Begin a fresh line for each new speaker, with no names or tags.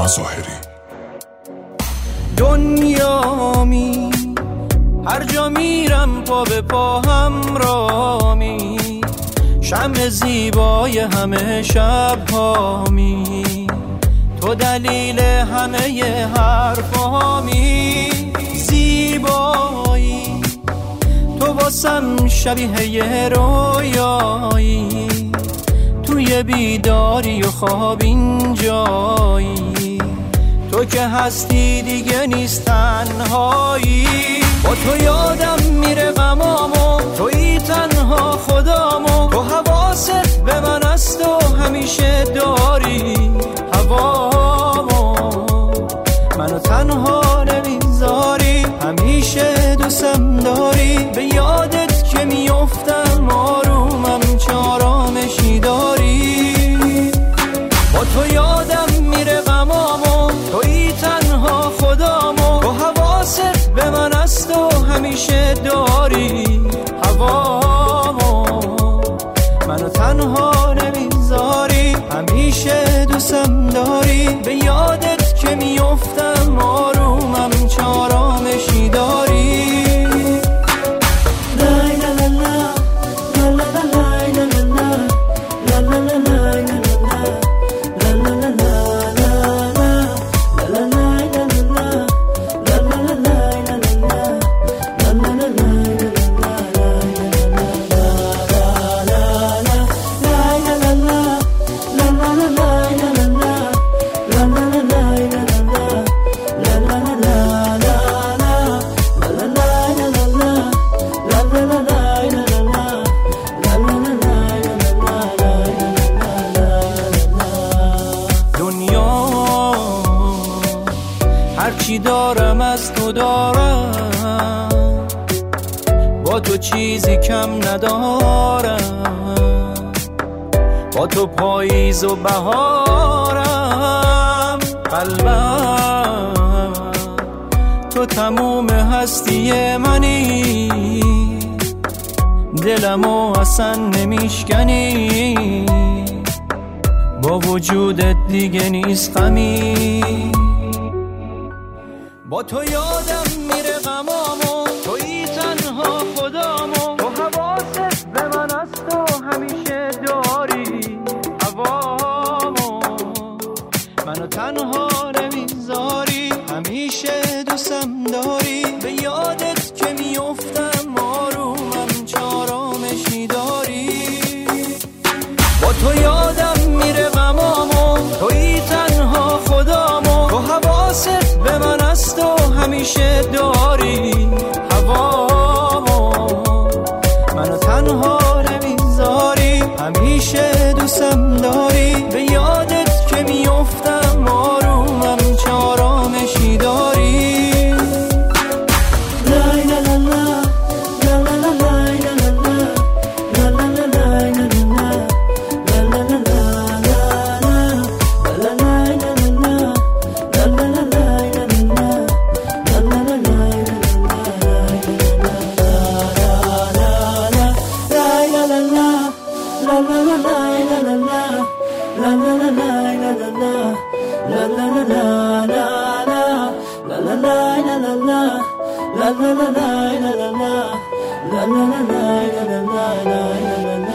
مظاهری.
دنیامی هر جا میرم پا به پا همرامی، شمع زیبای همه شب‌هامی، تو دلیل همه حرفامی. زیبایی تو واسم شبیه یه رویایی، توی بیداری و خواب اینجایی، تو که هستی دیگه نیست تنهایی. با تو یادم میره غمامو، تویی تنها خدامو، تو حواست به من است و همیشه داری هوامو، منو تنها نمیذاری، همیشه دوستم داری. به یادت که میافتم آرومم چه آرامشی داری. با تو یادم میره غمامو، تویی تنها خدامو، تو حواست به من است و همیشه داری هوامو، منو تنها نمیذاری، همیشه دوستم داری. به یادت که میافتم آرومم چه آرامشی داری. هرچی دارم از تو دارم، با تو چیزی کم ندارم، با تو پاییز و بهارم. قلبم تو تموم هستی منی، دلمو اصلا نمیشکنی، با وجودت دیگه نیست غمی. با تو یادم میره غمامو، تویی تنها خدامو، تو حواست به من است و همیشه داری هوامو، منو تنها نمیذاری، همیشه دوستم داری. به یادت که میافتم آرومم چه آرامشی داری. با تو یادم میره غمامو، تویی تنها خدامو، تو حواست به من است و همیشه داری هوامو، منو تنها نمیذاری، همیشه دوستم داری. به یادت که میافتم آرومم چه آرامشی داری. La la la la la la la la la la la la la la la la.